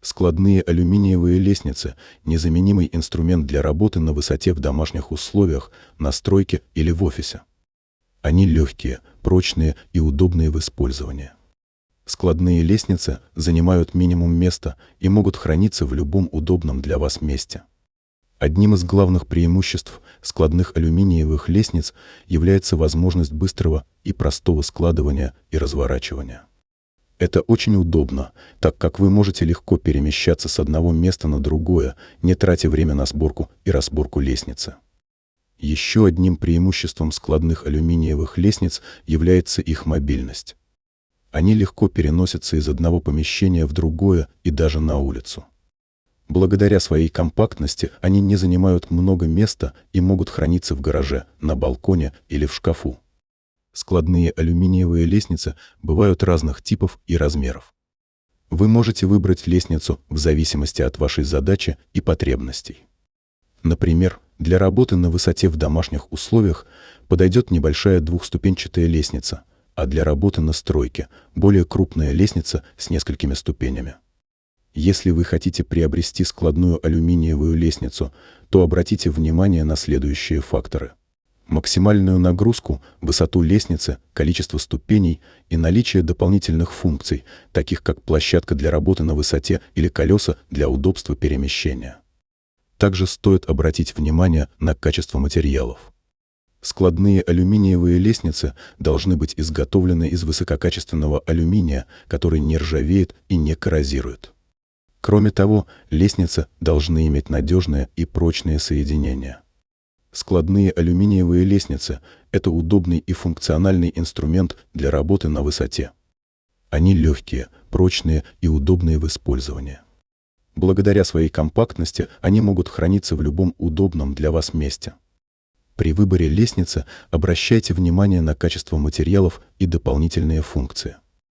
Складные алюминиевые лестницы – незаменимый инструмент для работы на высоте в домашних условиях, на стройке или в офисе. Они легкие, прочные и удобные в использовании. Складные лестницы занимают минимум места и могут храниться в любом удобном для вас месте. Одним из главных преимуществ складных алюминиевых лестниц является возможность быстрого и простого складывания и разворачивания. Это очень удобно, так как вы можете легко перемещаться с одного места на другое, не тратя время на сборку и разборку лестницы. Еще одним преимуществом складных алюминиевых лестниц является их мобильность. Они легко переносятся из одного помещения в другое и даже на улицу. Благодаря своей компактности они не занимают много места и могут храниться в гараже, на балконе или в шкафу. Складные алюминиевые лестницы бывают разных типов и размеров. Вы можете выбрать лестницу в зависимости от вашей задачи и потребностей. Например, для работы на высоте в домашних условиях подойдет небольшая двухступенчатая лестница, а для работы на стройке – более крупная лестница с несколькими ступенями. Если вы хотите приобрести складную алюминиевую лестницу, то обратите внимание на следующие факторы: максимальную нагрузку, высоту лестницы, количество ступеней и наличие дополнительных функций, таких как площадка для работы на высоте или колеса для удобства перемещения. Также стоит обратить внимание на качество материалов. Складные алюминиевые лестницы должны быть изготовлены из высококачественного алюминия, который не ржавеет и не коррозирует. Кроме того, лестницы должны иметь надежные и прочные соединения. Складные алюминиевые лестницы – это удобный и функциональный инструмент для работы на высоте. Они легкие, прочные и удобные в использовании. Благодаря своей компактности они могут храниться в любом удобном для вас месте. При выборе лестницы обращайте внимание на качество материалов и дополнительные функции.